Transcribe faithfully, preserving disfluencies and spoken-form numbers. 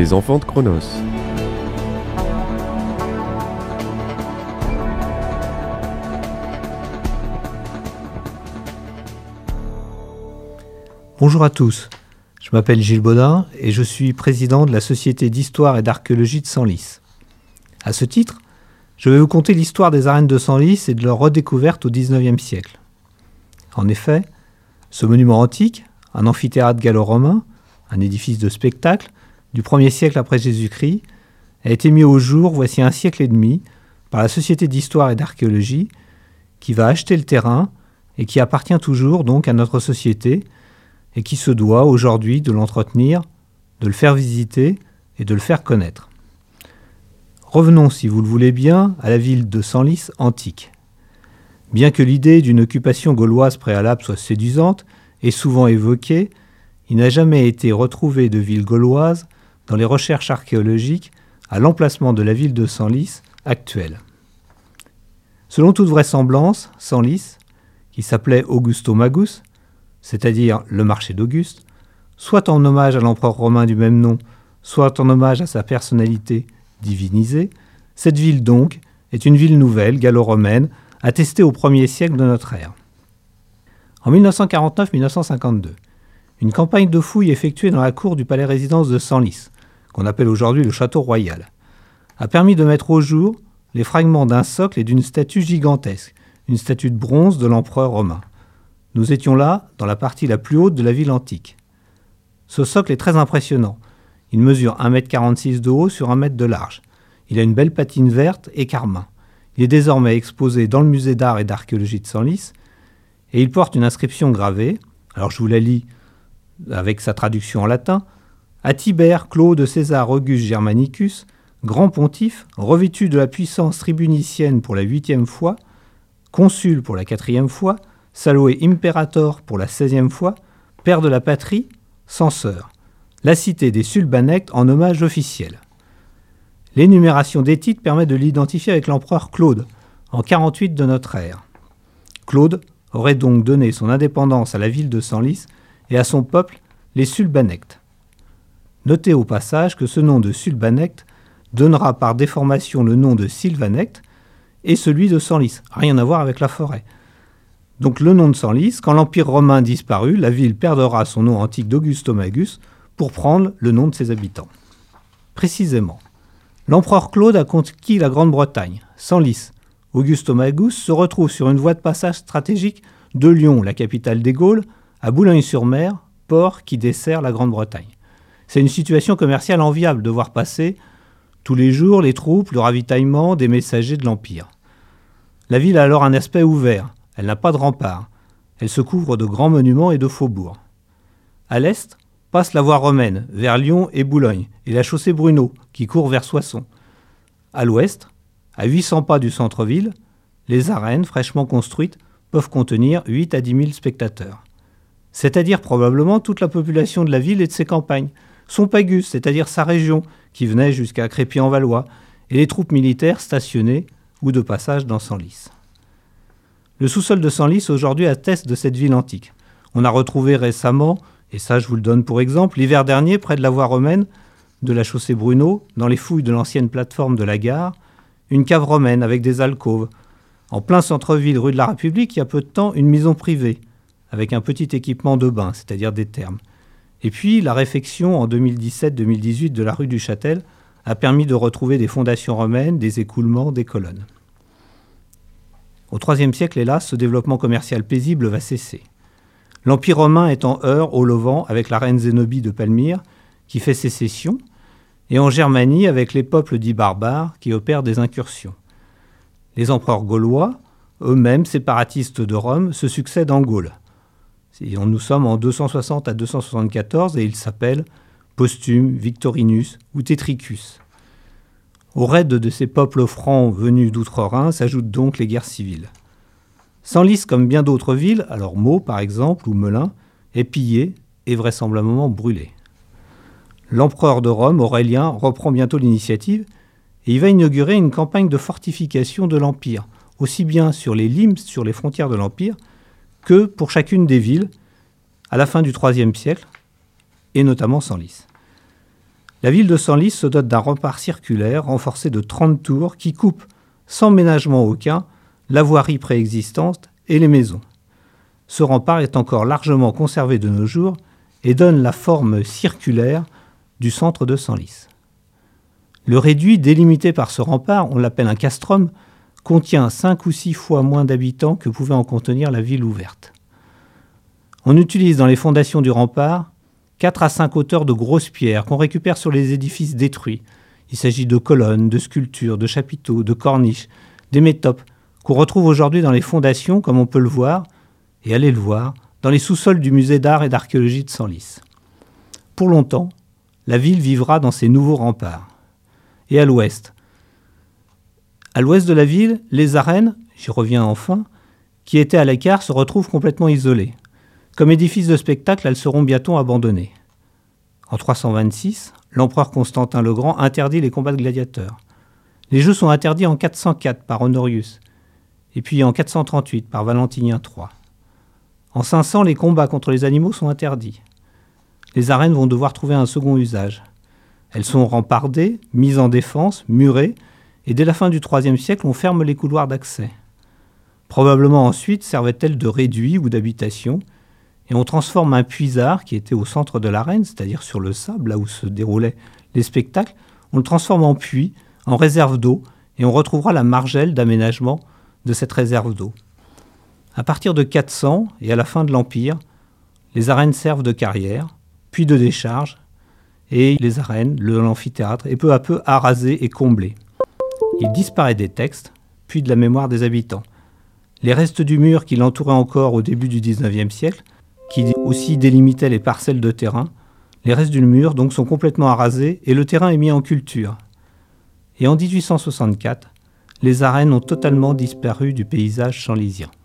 Les enfants de Cronos. Bonjour à tous, je m'appelle Gilles Baudin et je suis président de la Société d'histoire et d'archéologie de Senlis. À ce titre, je vais vous conter l'histoire des arènes de Senlis et de leur redécouverte au dix-neuvième siècle. En effet, ce monument antique, un amphithéâtre gallo-romain, un édifice de spectacle du premier siècle après Jésus-Christ, a été mis au jour voici un siècle et demi par la Société d'histoire et d'archéologie qui va acheter le terrain et qui appartient toujours donc à notre société et qui se doit aujourd'hui de l'entretenir, de le faire visiter et de le faire connaître. Revenons, si vous le voulez bien, à la ville de Senlis antique. Bien que l'idée d'une occupation gauloise préalable soit séduisante et souvent évoquée, il n'a jamais été retrouvé de ville gauloise dans les recherches archéologiques à l'emplacement de la ville de Senlis actuelle. Selon toute vraisemblance, Senlis, qui s'appelait Augusto Magus, c'est-à-dire le marché d'Auguste, soit en hommage à l'empereur romain du même nom, soit en hommage à sa personnalité divinisée, cette ville donc est une ville nouvelle, gallo-romaine, attestée au premier siècle de notre ère. En mille neuf cent quarante-neuf à mille neuf cent cinquante-deux, une campagne de fouilles effectuée dans la cour du palais-résidence de Senlis, qu'on appelle aujourd'hui le château royal, a permis de mettre au jour les fragments d'un socle et d'une statue gigantesque, une statue de bronze de l'empereur romain. Nous étions là dans la partie la plus haute de la ville antique. Ce socle est très impressionnant. Il mesure un mètre quarante-six de haut sur un mètre de large. Il a une belle patine verte et carmin. Il est désormais exposé dans le musée d'art et d'archéologie de Senlis et il porte une inscription gravée, alors je vous la lis avec sa traduction en latin, « À Tibère Claude César Auguste Germanicus, grand pontife, revêtu de la puissance tribunicienne pour la huitième fois, consul pour la quatrième fois, Salue Imperator pour la seizième fois, père de la patrie, censeur. La cité des Sulbanectes en hommage officiel. » L'énumération des titres permet de l'identifier avec l'empereur Claude, en quarante-huit de notre ère. Claude aurait donc donné son indépendance à la ville de Senlis et à son peuple, les Sulbanectes. Notez au passage que ce nom de Sulbanecte donnera par déformation le nom de Sylvanecte et celui de Senlis, rien à voir avec la forêt. Donc le nom de Senlis, quand l'Empire romain disparut, la ville perdra son nom antique d'Augusto Magus pour prendre le nom de ses habitants. Précisément, l'empereur Claude a conquis la Grande-Bretagne. Senlis, Augusto Magus se retrouve sur une voie de passage stratégique de Lyon, la capitale des Gaules, à Boulogne-sur-Mer, port qui dessert la Grande-Bretagne. C'est une situation commerciale enviable de voir passer tous les jours les troupes, le ravitaillement des messagers de l'Empire. La ville a alors un aspect ouvert. Elle n'a pas de rempart. Elle se couvre de grands monuments et de faubourgs. À l'est passe la voie romaine, vers Lyon et Boulogne, et la chaussée Brunehaut, qui court vers Soissons. À l'ouest, à huit cents pas du centre-ville, les arènes fraîchement construites peuvent contenir huit à dix mille spectateurs. C'est-à-dire probablement toute la population de la ville et de ses campagnes, son pagus, c'est-à-dire sa région, qui venait jusqu'à Crépy-en-Valois, et les troupes militaires stationnées ou de passage dans Senlis. Le sous-sol de Senlis aujourd'hui atteste de cette ville antique. On a retrouvé récemment, et ça je vous le donne pour exemple, l'hiver dernier près de la voie romaine de la chaussée Brunehaut, dans les fouilles de l'ancienne plateforme de la gare, une cave romaine avec des alcôves. En plein centre-ville, rue de la République, il y a peu de temps, une maison privée, avec un petit équipement de bain, c'est-à-dire des thermes. Et puis la réfection en deux mille dix-sept deux mille dix-huit de la rue du Châtel a permis de retrouver des fondations romaines, des écoulements, des colonnes. Au troisième siècle, hélas, ce développement commercial paisible va cesser. L'Empire romain est en heurt au Levant avec la reine Zénobie de Palmyre, qui fait sécession, et en Germanie avec les peuples dits barbares qui opèrent des incursions. Les empereurs gaulois, eux-mêmes séparatistes de Rome, se succèdent en Gaule. Nous sommes en deux cent soixante à deux cent soixante-quatorze et ils s'appellent Postume, Victorinus ou Tetricus. Au raid de ces peuples francs venus d'outre-Rhin s'ajoutent donc les guerres civiles. Senlis, comme bien d'autres villes, alors Meaux par exemple ou Melun, est pillée et vraisemblablement brûlée. L'empereur de Rome, Aurélien, reprend bientôt l'initiative et il va inaugurer une campagne de fortification de l'Empire, aussi bien sur les limes, sur les frontières de l'Empire, que pour chacune des villes, à la fin du troisième siècle, et notamment Senlis. La ville de Senlis se dote d'un rempart circulaire renforcé de trente tours qui coupe, sans ménagement aucun, la voirie préexistante et les maisons. Ce rempart est encore largement conservé de nos jours et donne la forme circulaire du centre de Senlis. Le réduit délimité par ce rempart, on l'appelle un castrum, contient cinq ou six fois moins d'habitants que pouvait en contenir la ville ouverte. On utilise dans les fondations du rempart quatre à cinq hauteurs de grosses pierres qu'on récupère sur les édifices détruits. Il s'agit de colonnes, de sculptures, de chapiteaux, de corniches, des métopes qu'on retrouve aujourd'hui dans les fondations, comme on peut le voir, et allez le voir, dans les sous-sols du musée d'art et d'archéologie de Senlis. Pour longtemps, la ville vivra dans ces nouveaux remparts. Et à l'ouest, à l'ouest de la ville, les arènes, j'y reviens enfin, qui étaient à l'écart, se retrouvent complètement isolées. Comme édifices de spectacle, elles seront bientôt abandonnées. En trois cent vingt-six, l'empereur Constantin le Grand interdit les combats de gladiateurs. Les jeux sont interdits en quatre cent quatre par Honorius, et puis en quatre cent trente-huit par Valentinien trois. En cinq cents, les combats contre les animaux sont interdits. Les arènes vont devoir trouver un second usage. Elles sont rempardées, mises en défense, murées, et dès la fin du troisième siècle, on ferme les couloirs d'accès. Probablement ensuite servaient-elles de réduit ou d'habitation, et on transforme un puisard qui était au centre de l'arène, c'est-à-dire sur le sable, là où se déroulaient les spectacles, on le transforme en puits, en réserve d'eau, et on retrouvera la margelle d'aménagement de cette réserve d'eau. À partir de quatre cents et à la fin de l'Empire, les arènes servent de carrière, puis de décharge, et les arènes, l'amphithéâtre, est peu à peu arasé et comblé. Il disparaît des textes, puis de la mémoire des habitants. Les restes du mur qui l'entouraient encore au début du dix-neuvième siècle, qui aussi délimitait les parcelles de terrain, les restes du mur donc sont complètement arasés et le terrain est mis en culture. Et en dix-huit cent soixante-quatre, les arènes ont totalement disparu du paysage senlisien.